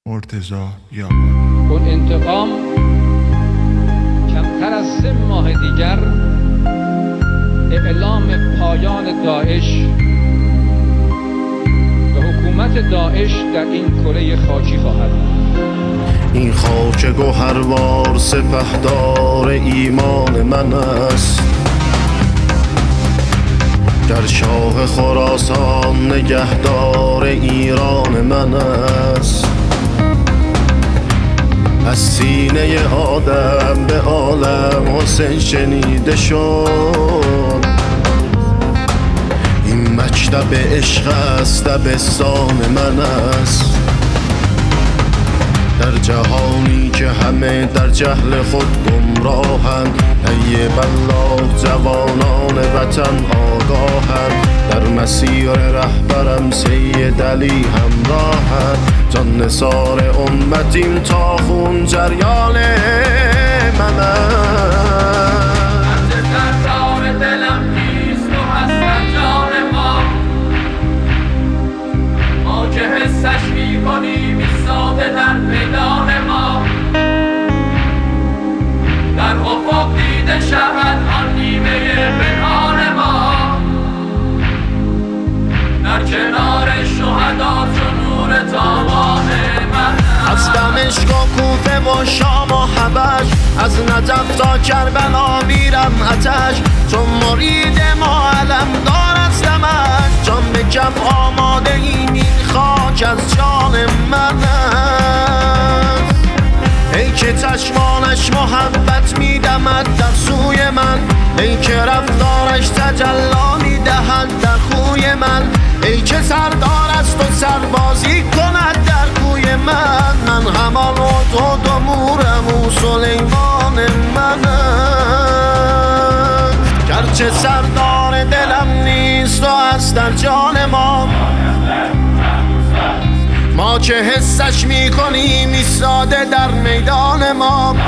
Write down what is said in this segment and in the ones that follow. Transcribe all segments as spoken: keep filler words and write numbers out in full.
مرتضی بیابانی. اون انتقام کمتر از سه ماه دیگر اعلام پایان داعش و حکومت داعش در این کره خاکی خواهد بود. این خاک گوهروار سپهدار ایمان من است، گر شاه خراسان نگهدار ایران من است. از سینه آدم به عالم حسین شنیده شد، این مکتب عشق است دبستان من است. در جهانی که همه در جهل خود گمراهند، ای بلاغ جوانان وطن آگاهند. در مسیر رهبرم سید علی همراهند، جان نثار امتیم تا خون جریان من است. سردار دلم نیست و هست در جان ما، ما که حسش میکنیم ایستاده در میدان ما. در افق دیده شود آن نیمه پنهان ما، در کنار شهدا چون نور تابان من. از دمشق و کوفه و شام و حبش، از نجف تا کربلا میرم آتش. چون مرید ما علمدار از دمشق، جان به کف آماده این این خاک از جان من است. ای که چشمانش محبت میدمد در سوی من، ای که رفتارش تجلا میدهد در خوی من. ای که سردار است و سربازی کند در کوی من، من همان هدهد و مورم و سلیمان من. گرچه سردار دلم نیست و هست در جان ما، ما که حسش میکنیم ایستاده در میدان ما.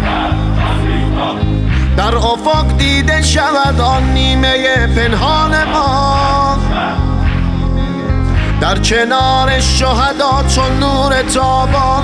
در افق دیده شود آن نیمه پنهان ما، در کنار شهدا چون نور تابان